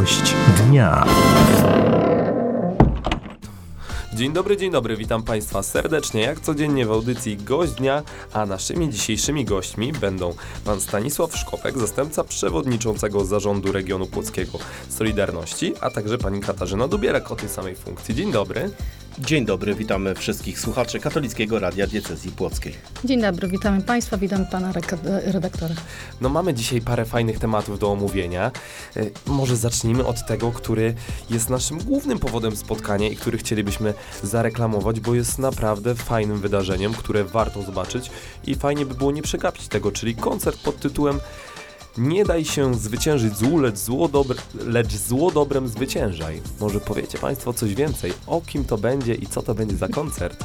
Gość dnia. Dzień dobry, witam Państwa serdecznie, jak codziennie w audycji Gość Dnia, a naszymi dzisiejszymi gośćmi będą Pan Stanisław Szkopek, zastępca przewodniczącego Zarządu Regionu Płockiego Solidarności, a także Pani Katarzyna Dubierak o tej samej funkcji. Dzień dobry. Dzień dobry, witamy wszystkich słuchaczy Katolickiego Radia Diecezji Płockiej. Dzień dobry, witamy Państwa, witam Pana redaktora. No mamy dzisiaj parę fajnych tematów do omówienia. Może zacznijmy od tego, który jest naszym głównym powodem spotkania i który chcielibyśmy zareklamować, bo jest naprawdę fajnym wydarzeniem, które warto zobaczyć i fajnie by było nie przegapić tego, czyli koncert pod tytułem Nie daj się zwyciężyć złu, lecz zło dobrem zwyciężaj. Może powiecie Państwo coś więcej, o kim to będzie i co to będzie za koncert?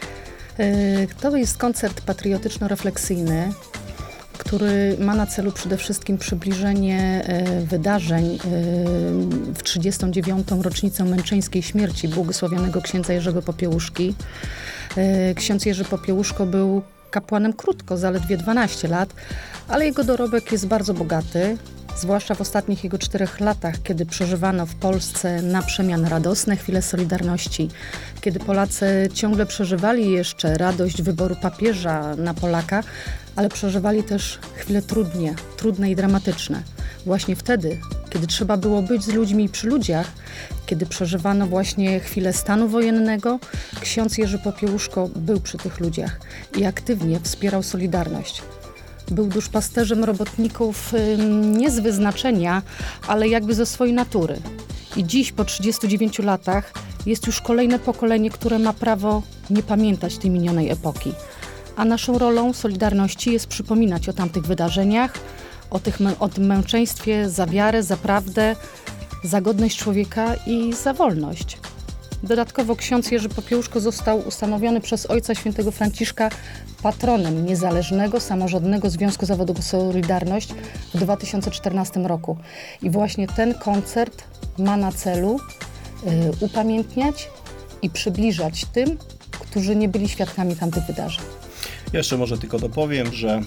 To jest koncert patriotyczno-refleksyjny, który ma na celu przede wszystkim przybliżenie wydarzeń w 39. rocznicę męczeńskiej śmierci błogosławionego księdza Jerzego Popiełuszki. Ksiądz Jerzy Popiełuszko był kapłanem krótko, zaledwie 12 lat, ale jego dorobek jest bardzo bogaty, zwłaszcza w ostatnich jego 4 latach, kiedy przeżywano w Polsce na przemian radosne chwile Solidarności, kiedy Polacy ciągle przeżywali jeszcze radość wyboru papieża na Polaka, ale przeżywali też chwile trudne i dramatyczne. Właśnie wtedy, kiedy trzeba było być z ludźmi i przy ludziach, kiedy przeżywano właśnie chwilę stanu wojennego, ksiądz Jerzy Popiełuszko był przy tych ludziach i aktywnie wspierał Solidarność. Był duszpasterzem robotników nie z wyznaczenia, ale jakby ze swojej natury. I dziś, po 39 latach, jest już kolejne pokolenie, które ma prawo nie pamiętać tej minionej epoki. A naszą rolą Solidarności jest przypominać o tamtych wydarzeniach, o tym męczeństwie, za wiarę, za prawdę, za godność człowieka i za wolność. Dodatkowo ksiądz Jerzy Popiełuszko został ustanowiony przez Ojca Świętego Franciszka patronem niezależnego, samorządnego Związku Zawodowego Solidarność w 2014 roku. I właśnie ten koncert ma na celu upamiętniać i przybliżać tym, którzy nie byli świadkami tamtych wydarzeń. Jeszcze może tylko dopowiem, że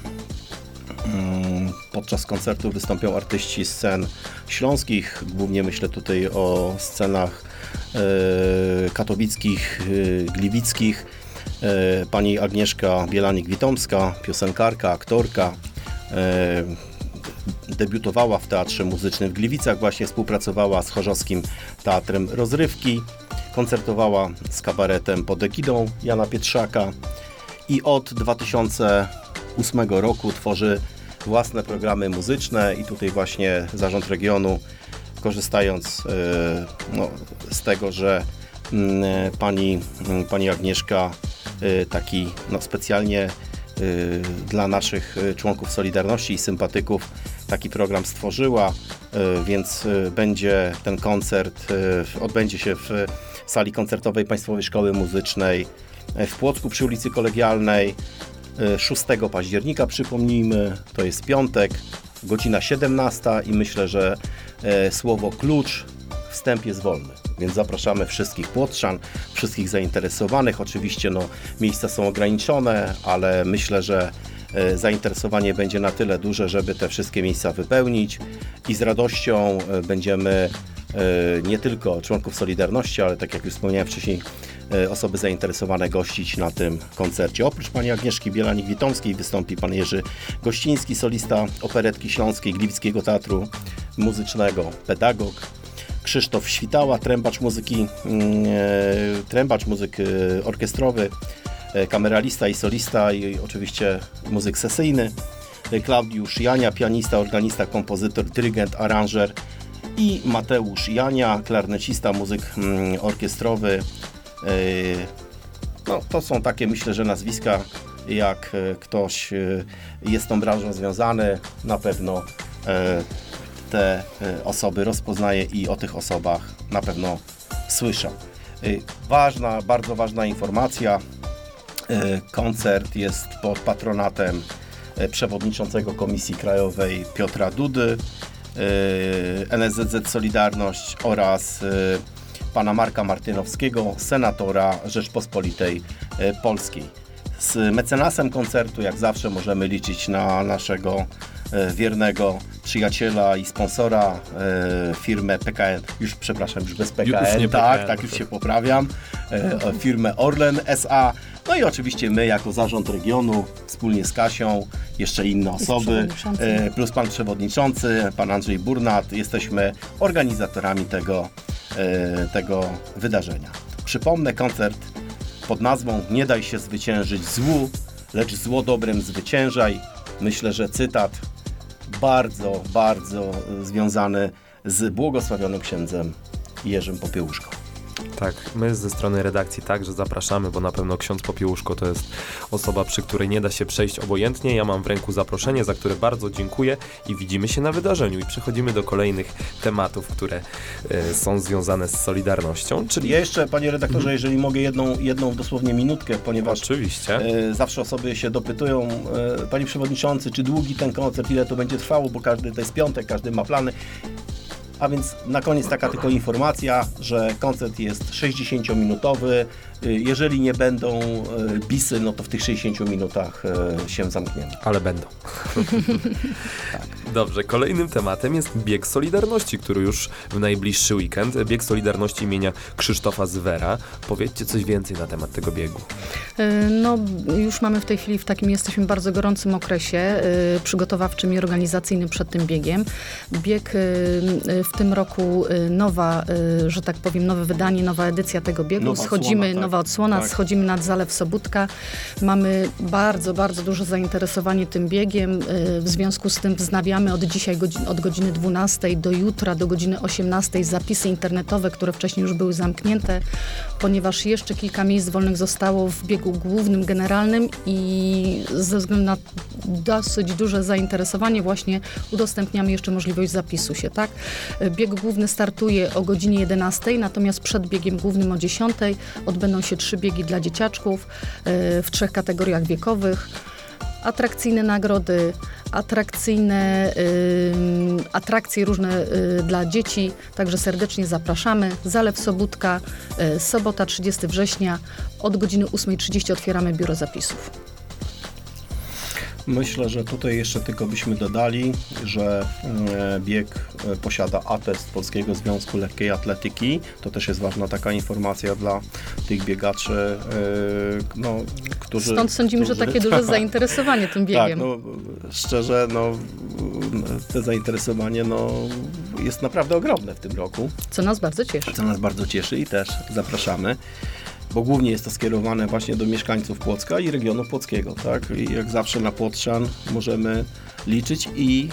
podczas koncertu wystąpią artyści scen śląskich, głównie myślę tutaj o scenach katowickich, gliwickich. Pani Agnieszka Bielanik-Witomska, piosenkarka, aktorka, debiutowała w Teatrze Muzycznym w Gliwicach, właśnie współpracowała z Chorzowskim Teatrem Rozrywki, koncertowała z kabaretem pod egidą Jana Pietrzaka i od 2008 roku tworzy własne programy muzyczne i tutaj właśnie Zarząd Regionu, korzystając z tego, że pani Agnieszka taki specjalnie dla naszych członków Solidarności i sympatyków taki program stworzyła, więc będzie ten koncert, odbędzie się w sali koncertowej Państwowej Szkoły Muzycznej w Płocku przy ulicy Kolegialnej 6 października, przypomnijmy, to jest piątek, godzina 17 i myślę, że słowo klucz, wstęp jest wolny. Więc zapraszamy wszystkich płotrzan, wszystkich zainteresowanych. Oczywiście miejsca są ograniczone, ale myślę, że zainteresowanie będzie na tyle duże, żeby te wszystkie miejsca wypełnić i z radością będziemy nie tylko członków Solidarności, ale tak jak już wspomniałem wcześniej, osoby zainteresowane gościć na tym koncercie. Oprócz pani Agnieszki Bielanik-Witomskiej wystąpi pan Jerzy Gościński, solista Operetki Śląskiej Gliwickiego Teatru Muzycznego, pedagog. Krzysztof Świtała, trębacz muzyk orkiestrowy, kameralista i solista i oczywiście muzyk sesyjny. Klaudiusz Jania, pianista, organista, kompozytor, dyrygent, aranżer i Mateusz Jania, klarnecista, muzyk orkiestrowy. To są takie, myślę, że nazwiska, jak ktoś jest z tą branżą związany, na pewno te osoby rozpoznaje i o tych osobach na pewno słyszał. Bardzo ważna informacja. Koncert jest pod patronatem przewodniczącego Komisji Krajowej Piotra Dudy, NSZZ Solidarność oraz pana Marka Martynowskiego, senatora Rzeczpospolitej Polskiej. Z mecenasem koncertu, jak zawsze, możemy liczyć na naszego wiernego przyjaciela i sponsora, firmę PKN, już bez PKN, Już nie tak, PKN. tak, już się poprawiam, firmę Orlen S.A., no i oczywiście my jako zarząd regionu, wspólnie z Kasią, jeszcze inne osoby, przewodniczący. plus pan przewodniczący, pan Andrzej Burnat, jesteśmy organizatorami tego wydarzenia. Przypomnę, koncert pod nazwą "Nie daj się zwyciężyć złu, lecz zło dobrem zwyciężaj". Myślę, że cytat bardzo, bardzo związany z błogosławionym księdzem Jerzym Popiełuszką. Tak, my ze strony redakcji także zapraszamy, bo na pewno ksiądz Popiełuszko to jest osoba, przy której nie da się przejść obojętnie. Ja mam w ręku zaproszenie, za które bardzo dziękuję i widzimy się na wydarzeniu. I przechodzimy do kolejnych tematów, które są związane z Solidarnością, czyli... Ja jeszcze, panie redaktorze, jeżeli mogę jedną dosłownie minutkę, ponieważ Oczywiście. zawsze osoby się dopytują, panie przewodniczący, czy długi ten koncert, ile to będzie trwało, bo każdy to jest piątek, każdy ma plany. A więc na koniec taka tylko informacja, że koncert jest 60-minutowy. Jeżeli nie będą bisy, no to w tych 60 minutach się zamkniemy. Ale będą. Dobrze, kolejnym tematem jest Bieg Solidarności, który już w najbliższy weekend. Bieg Solidarności imienia Krzysztofa Zwera. Powiedzcie coś więcej na temat tego biegu. No, już mamy w tej chwili jesteśmy w bardzo gorącym okresie przygotowawczym i organizacyjnym przed tym biegiem. Bieg w tym roku że tak powiem, nowe wydanie, nowa edycja tego biegu. Nowa odsłona, Tak. schodzimy nad Zalew Sobótka. Mamy bardzo, bardzo duże zainteresowanie tym biegiem. W związku z tym wznawiamy od dzisiaj od godziny 12 do jutra do godziny 18 zapisy internetowe, które wcześniej już były zamknięte, ponieważ jeszcze kilka miejsc wolnych zostało w biegu głównym, generalnym i ze względu na dosyć duże zainteresowanie właśnie udostępniamy jeszcze możliwość zapisu się, tak? Bieg główny startuje o godzinie 11, natomiast przed biegiem głównym o 10 odbędą się 3 biegi dla dzieciaczków w 3 kategoriach wiekowych. Atrakcyjne nagrody, atrakcje różne dla dzieci, także serdecznie zapraszamy. Zalew Sobótka, sobota 30 września, od godziny 8:30 otwieramy biuro zapisów. Myślę, że tutaj jeszcze tylko byśmy dodali, że bieg posiada atest Polskiego Związku Lekkiej Atletyki. To też jest ważna taka informacja dla tych biegaczy, którzy... Stąd sądzimy, że takie duże zainteresowanie tym biegiem. Tak, szczerze, to zainteresowanie jest naprawdę ogromne w tym roku. Co nas bardzo cieszy. Co nas bardzo cieszy i też zapraszamy, bo głównie jest to skierowane właśnie do mieszkańców Płocka i regionu płockiego, tak? I jak zawsze na płotrzan możemy liczyć i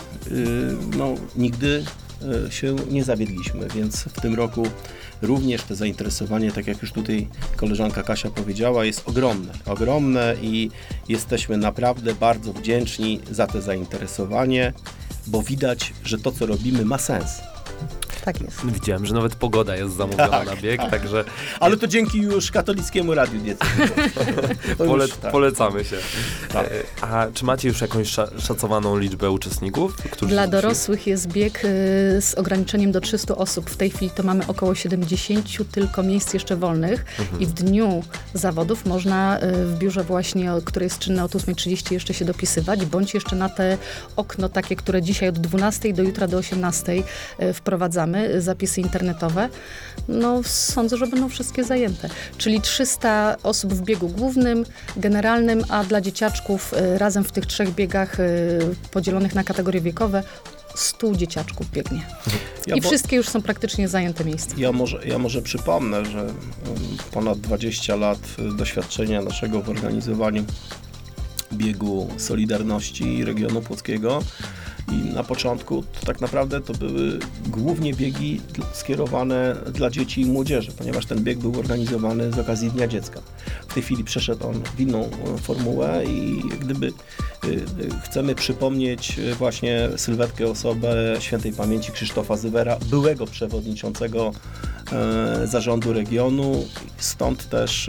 nigdy się nie zawiedliśmy, więc w tym roku również to zainteresowanie, tak jak już tutaj koleżanka Kasia powiedziała, jest ogromne i jesteśmy naprawdę bardzo wdzięczni za to zainteresowanie, bo widać, że to, co robimy, ma sens. Tak jest. Widziałem, że nawet pogoda jest zamówiona na bieg, także Ale to dzięki już katolickiemu radiu diecezjalnemu. polecamy się. Tak. A czy macie już jakąś szacowaną liczbę uczestników? Którzy Dla dorosłych jest bieg z ograniczeniem do 300 osób. W tej chwili to mamy około 70 tylko miejsc jeszcze wolnych i w dniu zawodów można w biurze właśnie, które jest czynne od 8:30 jeszcze się dopisywać, bądź jeszcze na te okno takie, które dzisiaj od 12 do jutra do 18 wprowadzamy, zapisy internetowe. Sądzę, że będą wszystkie zajęte. Czyli 300 osób w biegu głównym, generalnym, a dla dzieciaczków razem w tych 3 biegach podzielonych na kategorie wiekowe 100 dzieciaczków biegnie. I wszystkie już są praktycznie zajęte miejsca. Ja może przypomnę, że ponad 20 lat doświadczenia naszego w organizowaniu biegu Solidarności regionu płockiego. I na początku tak naprawdę to były głównie biegi skierowane dla dzieci i młodzieży, ponieważ ten bieg był organizowany z okazji Dnia Dziecka. W tej chwili przeszedł on w inną formułę i gdyby chcemy przypomnieć właśnie sylwetkę, osobę świętej pamięci Krzysztofa Zwera, byłego przewodniczącego zarządu regionu, stąd też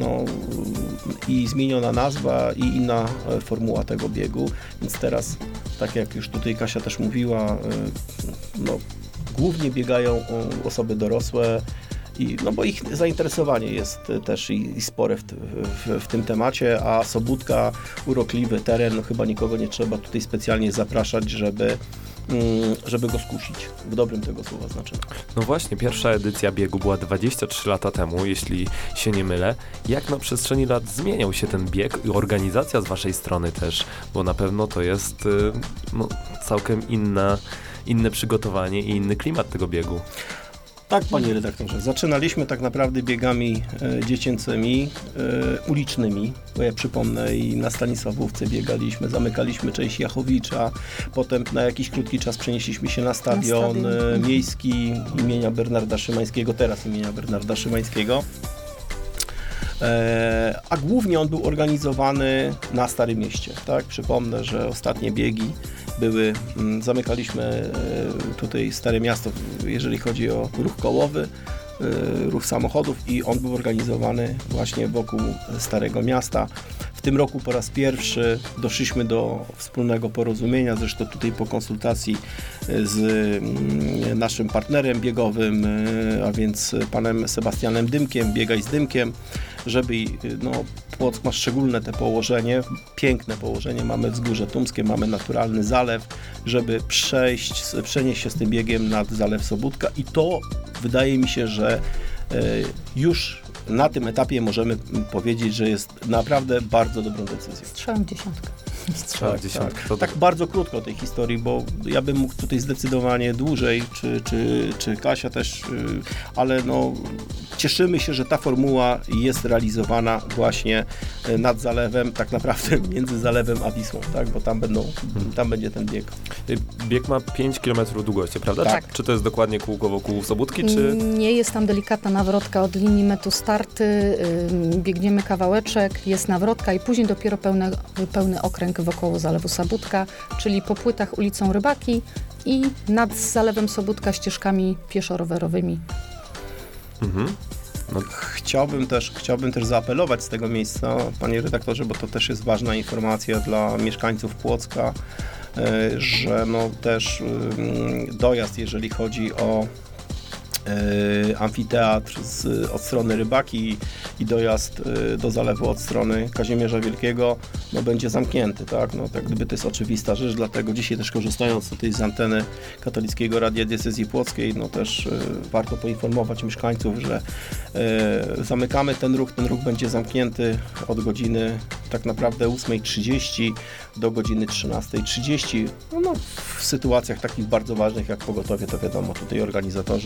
i zmieniona nazwa i inna formuła tego biegu, więc teraz, tak jak już tutaj Kasia też mówiła, głównie biegają osoby dorosłe bo ich zainteresowanie jest też i spore w tym temacie, a Sobótka, urokliwy teren, no chyba nikogo nie trzeba tutaj specjalnie zapraszać, żeby go skusić, w dobrym tego słowa znaczeniu. No właśnie, pierwsza edycja biegu była 23 lata temu, jeśli się nie mylę. Jak na przestrzeni lat zmieniał się ten bieg i organizacja z waszej strony też, bo na pewno to jest całkiem inne przygotowanie i inny klimat tego biegu. Tak, panie redaktorze. Zaczynaliśmy tak naprawdę biegami dziecięcymi, ulicznymi, bo ja przypomnę, i na Stanisławówce biegaliśmy, zamykaliśmy część Jachowicza, potem na jakiś krótki czas przenieśliśmy się na stadion miejski imienia Bernarda Szymańskiego, teraz imienia Bernarda Szymańskiego. A głównie on był organizowany na Starym Mieście. Tak? Przypomnę, że ostatnie biegi zamykaliśmy tutaj Stare Miasto, jeżeli chodzi o ruch kołowy, ruch samochodów, i on był organizowany właśnie wokół Starego Miasta. W tym roku po raz pierwszy doszliśmy do wspólnego porozumienia, zresztą tutaj po konsultacji z naszym partnerem biegowym, a więc panem Sebastianem Dymkiem, Biegaj z Dymkiem, żeby, Płock ma szczególne te położenie, piękne położenie, mamy wzgórze tumskie, mamy naturalny zalew, żeby przenieść się z tym biegiem nad Zalew Sobótka, i to wydaje mi się, że już na tym etapie możemy powiedzieć, że jest naprawdę bardzo dobrą decyzją. Strzałem w dziesiątkę. Tak bardzo krótko o tej historii, bo ja bym mógł tutaj zdecydowanie dłużej, czy Kasia też, ale cieszymy się, że ta formuła jest realizowana właśnie nad zalewem, tak naprawdę między zalewem a Wisłą, tak? Bo tam będzie ten bieg. Bieg ma 5 km długości, prawda? Tak. Czy to jest dokładnie kółko wokół Sobótki, czy... Nie, jest tam delikatna nawrotka od linii metu starty, biegniemy kawałeczek, jest nawrotka i później dopiero pełny okręg wokoło Zalewu Sobótka, czyli po płytach ulicą Rybaki i nad Zalewem Sobótka ścieżkami pieszo-rowerowymi. Chciałbym też zaapelować z tego miejsca, panie redaktorze, bo to też jest ważna informacja dla mieszkańców Płocka, że też dojazd, jeżeli chodzi o amfiteatr od strony Rybaki i dojazd do zalewu od strony Kazimierza Wielkiego będzie zamknięty, tak? Tak gdyby to jest oczywista rzecz, dlatego dzisiaj też korzystając tutaj z anteny Katolickiego Radia Diecezji Płockiej, też warto poinformować mieszkańców, że zamykamy ten ruch będzie zamknięty od godziny tak naprawdę 8:30 do godziny 13:30. W sytuacjach takich bardzo ważnych jak pogotowie, to wiadomo, tutaj organizatorzy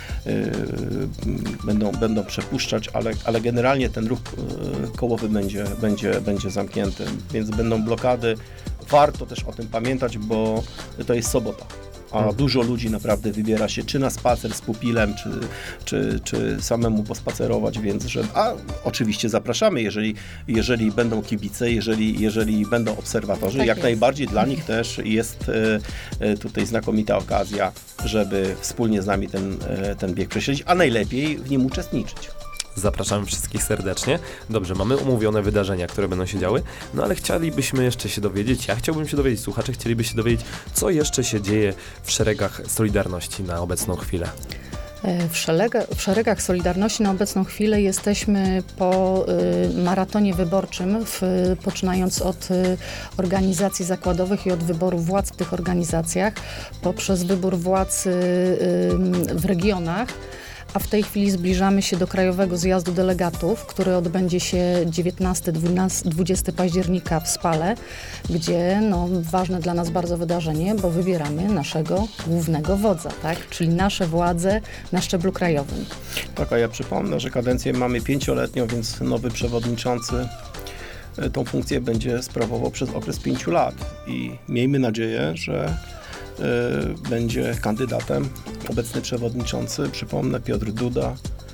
będą przepuszczać, ale generalnie ten ruch kołowy będzie zamknięty, więc będą blokady. Warto też o tym pamiętać, bo to jest sobota, a dużo ludzi naprawdę wybiera się czy na spacer z pupilem, czy samemu pospacerować, więc oczywiście zapraszamy, jeżeli będą kibice, jeżeli będą obserwatorzy, tak jak jest. Najbardziej dla nich też jest tutaj znakomita okazja, żeby wspólnie z nami ten bieg prześledzić, a najlepiej w nim uczestniczyć. Zapraszamy wszystkich serdecznie. Dobrze, mamy umówione wydarzenia, które będą się działy, ale chcielibyśmy jeszcze się dowiedzieć, ja chciałbym się dowiedzieć, słuchacze chcieliby się dowiedzieć, co jeszcze się dzieje w szeregach Solidarności na obecną chwilę. W szeregach Solidarności na obecną chwilę jesteśmy po maratonie wyborczym, poczynając od organizacji zakładowych i od wyboru władz w tych organizacjach, poprzez wybór władz w regionach, a w tej chwili zbliżamy się do Krajowego Zjazdu Delegatów, który odbędzie się 19-20 października w Spale, gdzie ważne dla nas bardzo wydarzenie, bo wybieramy naszego głównego wodza, tak? Czyli nasze władze na szczeblu krajowym. Tak, a ja przypomnę, że kadencję mamy 5-letnią, więc nowy przewodniczący tą funkcję będzie sprawował przez okres 5 lat i miejmy nadzieję, że będzie kandydatem obecny przewodniczący, przypomnę, Piotr Duda,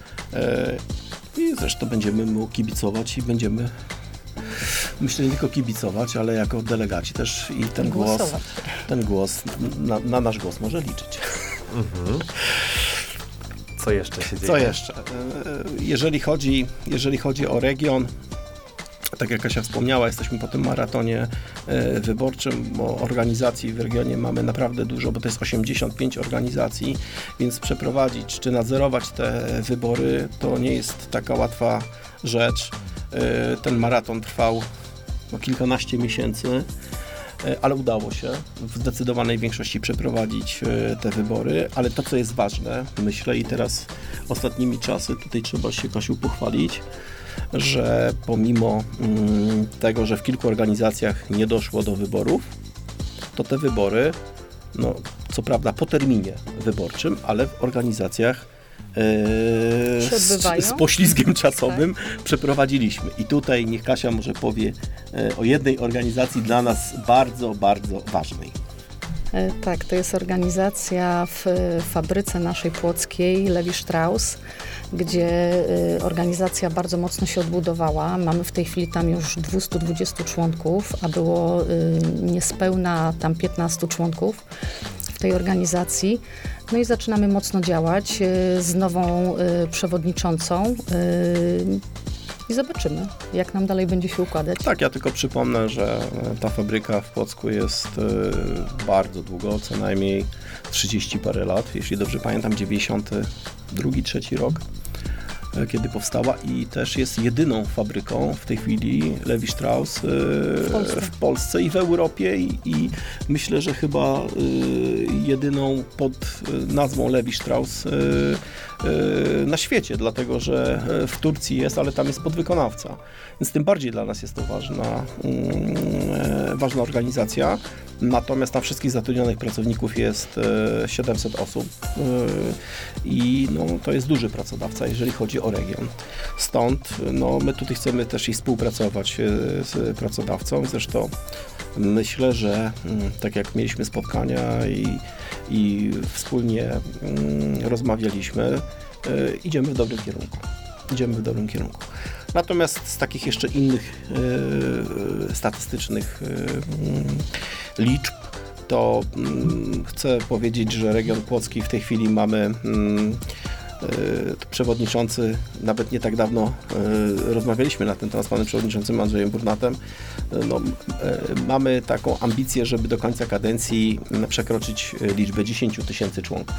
i zresztą będziemy mu kibicować i będziemy, myślę, nie tylko kibicować, ale jako delegaci też i ten głos, na nasz głos może liczyć. Co jeszcze się dzieje? Co jeszcze? Jeżeli chodzi o region, Tak jak Kasia wspomniała, jesteśmy po tym maratonie wyborczym, bo organizacji w regionie mamy naprawdę dużo, bo to jest 85 organizacji, więc przeprowadzić czy nadzorować te wybory to nie jest taka łatwa rzecz. Ten maraton trwał kilkanaście miesięcy, ale udało się w zdecydowanej większości przeprowadzić te wybory, ale to, co jest ważne, myślę, i teraz ostatnimi czasy tutaj trzeba się, Kasiu, pochwalić, że pomimo tego, że w kilku organizacjach nie doszło do wyborów, to te wybory, no co prawda po terminie wyborczym, ale w organizacjach z poślizgiem czasowym przeprowadziliśmy. I tutaj niech Kasia może powie o jednej organizacji dla nas bardzo, bardzo ważnej. Tak, to jest organizacja w fabryce naszej płockiej, Levi Strauss, gdzie organizacja bardzo mocno się odbudowała. Mamy w tej chwili tam już 220 członków, a było niespełna tam 15 członków w tej organizacji. No i zaczynamy mocno działać z nową przewodniczącą i zobaczymy, jak nam dalej będzie się układać. Tak, ja tylko przypomnę, że ta fabryka w Płocku jest bardzo długo, co najmniej 30 parę lat, jeśli dobrze pamiętam, 92-3 rok, kiedy powstała, i też jest jedyną fabryką w tej chwili Levi Strauss w Polsce i w Europie i myślę, że chyba jedyną pod nazwą Levi Strauss na świecie, dlatego że w Turcji jest, ale tam jest podwykonawca. Więc tym bardziej dla nas jest to ważna organizacja. Natomiast na wszystkich zatrudnionych pracowników jest 700 osób i no, to jest duży pracodawca, jeżeli chodzi o region. Stąd no, my tutaj chcemy też i współpracować z pracodawcą. Zresztą myślę, że tak jak mieliśmy spotkania i wspólnie rozmawialiśmy, idziemy w dobrym kierunku. Natomiast z takich jeszcze innych statystycznych liczb, to chcę powiedzieć, że region płocki w tej chwili mamy przewodniczący, nawet nie tak dawno rozmawialiśmy na ten temat z panem przewodniczącym Andrzejem Burnatem. No, mamy taką ambicję, żeby do końca kadencji przekroczyć liczbę 10 000 członków.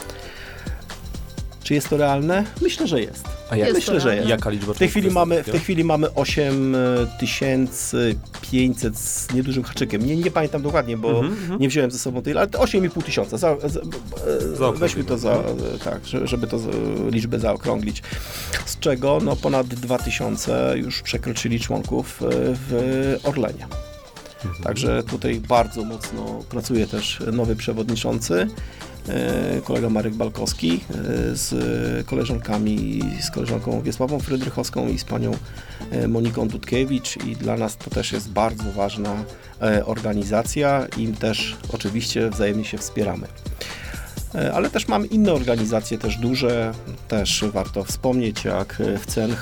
Czy jest to realne? Myślę, że jest. A jak, Myślę, że jest. Jaka liczba? W tej chwili mamy 8500 z niedużym haczykiem. Nie pamiętam dokładnie, bo nie wziąłem ze sobą tej, ale 8,5 tysiąca. Weźmy to tak, żeby to liczbę zaokrąglić. Z czego no, ponad 2000 już przekroczyli członków w Orlenie. Także tutaj bardzo mocno pracuje też nowy przewodniczący, kolega Marek Balkowski, z koleżankami, z koleżanką Wiesławą Frydrychowską i z panią Moniką Dudkiewicz, i dla nas to też jest bardzo ważna organizacja i też oczywiście wzajemnie się wspieramy. Ale też mamy inne organizacje, też duże, też warto wspomnieć, jak w CNH,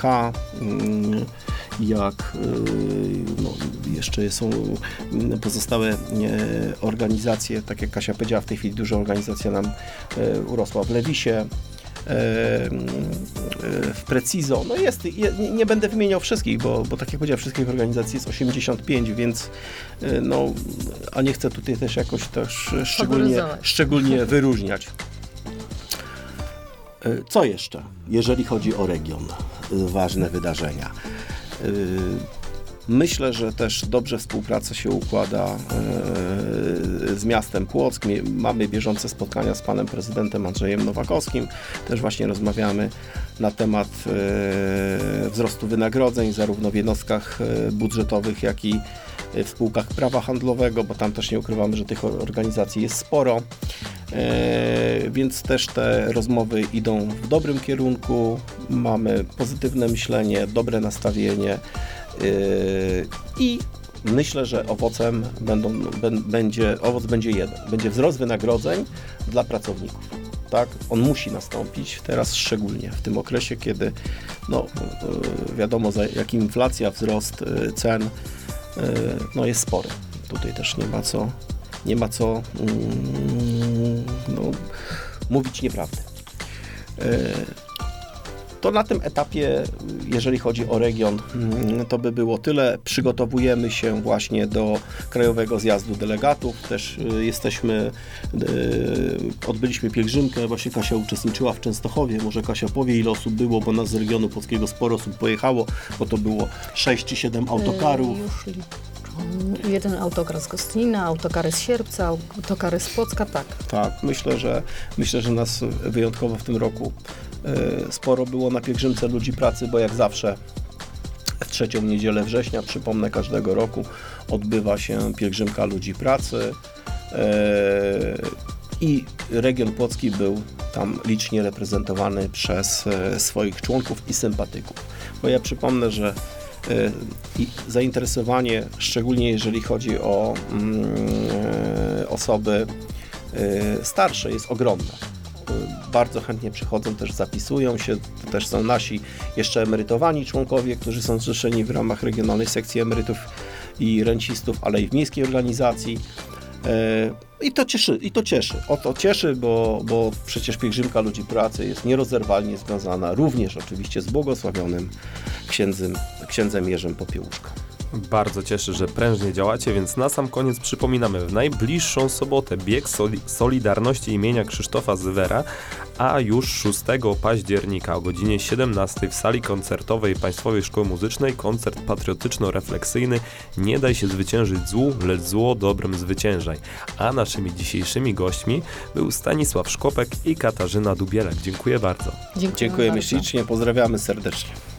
jak no, jeszcze są pozostałe organizacje, tak jak Kasia powiedziała, w tej chwili duża organizacja nam urosła w Lewisie, w Precizo. No jest, nie będę wymieniał wszystkich, bo tak jak powiedziałem, wszystkich organizacji jest 85, więc no, a nie chcę tutaj też jakoś też szczególnie wyróżniać. Co jeszcze, jeżeli chodzi o region? Ważne wydarzenia. Myślę, że też dobrze współpraca się układa z miastem Płock. Mamy bieżące spotkania z panem prezydentem Andrzejem Nowakowskim. Też właśnie rozmawiamy na temat wzrostu wynagrodzeń zarówno w jednostkach budżetowych, jak i w spółkach prawa handlowego, bo tam też nie ukrywamy, że tych organizacji jest sporo. Więc też te rozmowy idą w dobrym kierunku. Mamy pozytywne myślenie, dobre nastawienie. I myślę, że owocem będzie jeden. Będzie wzrost wynagrodzeń dla pracowników. Tak? On musi nastąpić teraz, szczególnie w tym okresie, kiedy no, wiadomo, jak inflacja, wzrost cen no, jest spory. Tutaj też nie ma co mówić nieprawdy. To na tym etapie, jeżeli chodzi o region, to by było tyle. Przygotowujemy się właśnie do Krajowego Zjazdu Delegatów. Też odbyliśmy pielgrzymkę, właśnie Kasia uczestniczyła w Częstochowie. Może Kasia powie, ile osób było, bo nas z regionu polskiego sporo osób pojechało, bo to było 6 czy 7 autokarów. Już liczę. Jeden autokar z Gostlina, autokary z Sierpca, autokary z Płocka, tak. Tak, myślę, że nas wyjątkowo w tym roku sporo było na pielgrzymce ludzi pracy, bo jak zawsze w 3. niedzielę września, przypomnę, każdego roku odbywa się pielgrzymka ludzi pracy i region płocki był tam licznie reprezentowany przez swoich członków i sympatyków. Bo ja przypomnę, że zainteresowanie, szczególnie jeżeli chodzi o osoby starsze, jest ogromne. Bardzo chętnie przychodzą, też zapisują się, to też są nasi jeszcze emerytowani członkowie, którzy są zrzeszeni w ramach Regionalnej Sekcji Emerytów i Rencistów, ale i w miejskiej organizacji. I to cieszy. O to cieszy, bo przecież pielgrzymka ludzi pracy jest nierozerwalnie związana również oczywiście z błogosławionym księdzem Jerzym Popiełuszką. Bardzo cieszę, że prężnie działacie, więc na sam koniec przypominamy, w najbliższą sobotę bieg Solidarności imienia Krzysztofa Zywera, a już 6 października o godzinie 17 w sali koncertowej Państwowej Szkoły Muzycznej koncert patriotyczno-refleksyjny Nie daj się zwyciężyć złu, lecz zło dobrem zwyciężaj. A naszymi dzisiejszymi gośćmi był Stanisław Szkopek i Katarzyna Dubielek. Dziękuję bardzo. Dziękujemy bardzo. ślicznie, pozdrawiamy serdecznie.